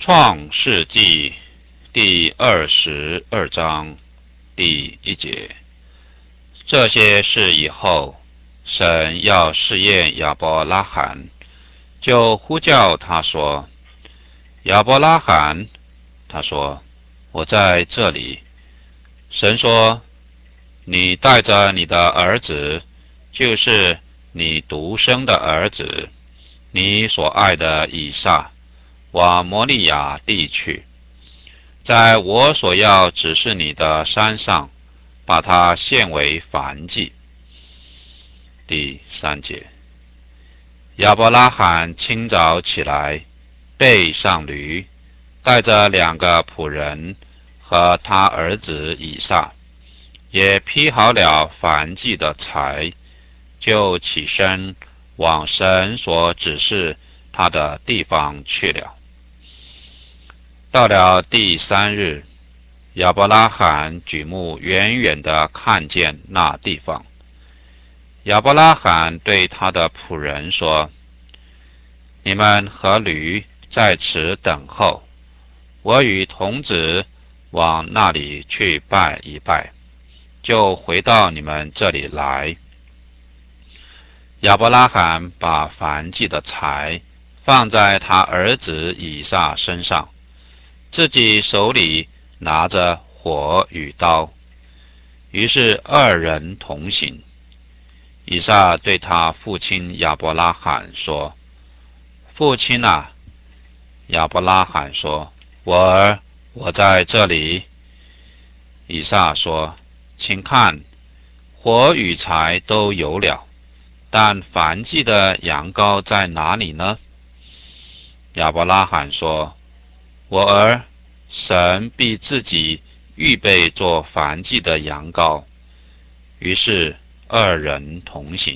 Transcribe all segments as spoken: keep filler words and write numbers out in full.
创世纪第二十二章第一节。这些事以后，神要试验亚伯拉罕，就呼叫他说：亚伯拉罕。他说：我在这里。神说：你带着你的儿子，就是你独生的儿子，你所爱的以撒，往摩利亚地去，在我所要指示你的山上，把它献为燔祭。第三节。亚伯拉罕清早起来，背上驴，带着两个仆人和他儿子以撒，也劈好了燔祭的柴，就起身往神所指示他的地方去了。到了第三日，亚伯拉罕举目远远地看见那地方。亚伯拉罕对他的仆人说：你们和驴在此等候，我与童子往那里去拜一拜，就回到你们这里来。亚伯拉罕把燔祭的柴放在他儿子以撒身上，自己手里拿着火与刀，于是二人同行。以撒对他父亲亚伯拉罕说：父亲啊！亚伯拉罕说：我儿，我在这里。以撒说：请看，火与柴都有了，但燔祭的羊羔在哪里呢？亚伯拉罕说：我儿，神必自己预备做燔祭的羊羔。于是二人同行。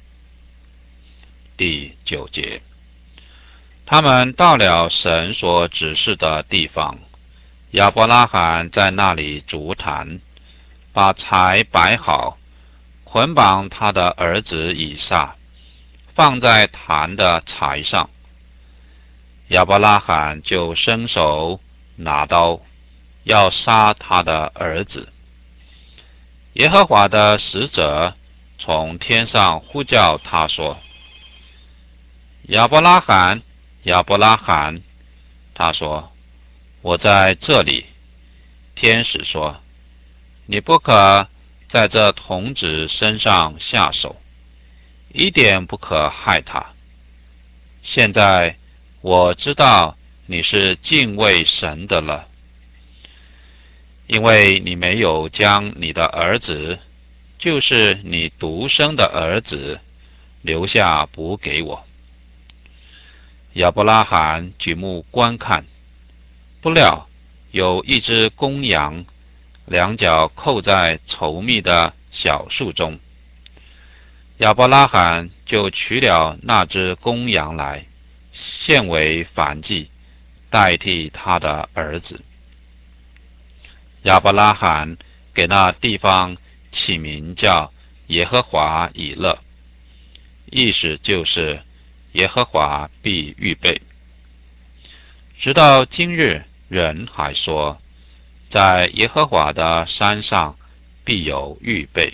第九节。他们到了神所指示的地方，亚伯拉罕在那里筑坛，把柴摆好，捆绑他的儿子以撒，放在坛的柴上。亚伯拉罕就伸手拿刀，要杀他的儿子。耶和华的使者从天上呼叫他说：亚伯拉罕，亚伯拉罕。他说：我在这里。天使说：你不可在这童子身上下手，一点不可害他。现在我知道你是敬畏神的了，因为你没有将你的儿子，就是你独生的儿子，留下补给我。亚伯拉罕举目观看，不料有一只公羊，两脚扣在稠密的小树中。亚伯拉罕就取了那只公羊来，献为燔祭，代替他的儿子。亚伯拉罕给那地方起名叫耶和华以勒，意思就是耶和华必预备。直到今日，人还说，在耶和华的山上必有预备。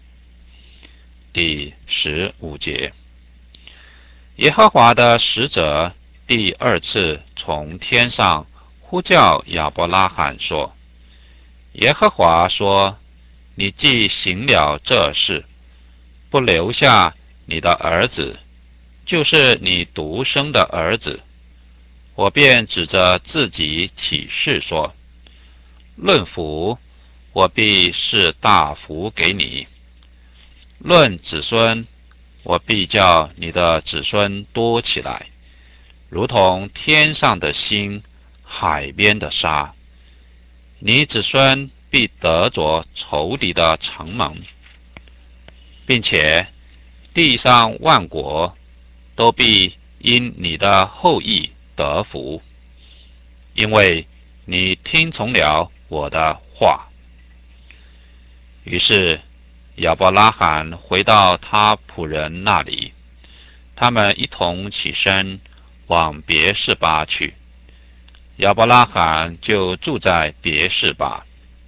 第十五节。耶和华的使者第二次从天上呼叫亚伯拉罕说：耶和华说，你既行了这事，不留下你的儿子，就是你独生的儿子，我便指着自己起誓说：论福，我必是大福给你；论子孙，我必叫你的子孙多起来，如同天上的星，海边的沙。你子孙必得着仇敌的城门，并且地上万国都必因你的后裔得福，因为你听从了我的话。于是亚伯拉罕回到他仆人那里，他们一同起身往别是巴去。 亚伯拉罕就住在别是巴。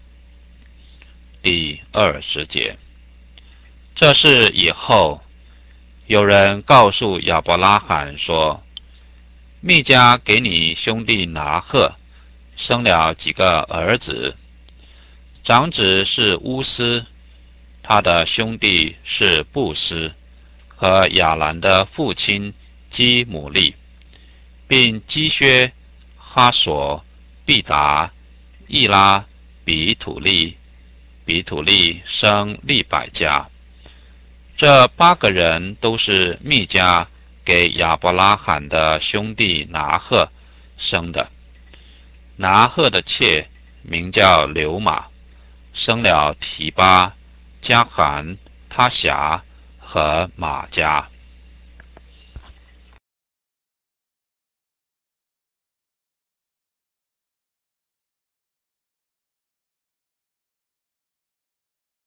第二十节，这事以后，有人告诉亚伯拉罕说：密迦给你兄弟拿鹤生了几个儿子，长子是乌斯，他的兄弟是布斯和亚兰的父亲基姆利，并基薛、哈索、毕达、易拉、比土利。比土利生利百加。这八个人都是密迦给亚伯拉罕的兄弟拿鹤生的。拿鹤的妾名叫流玛，生了提巴、加罕、他辖和玛迦。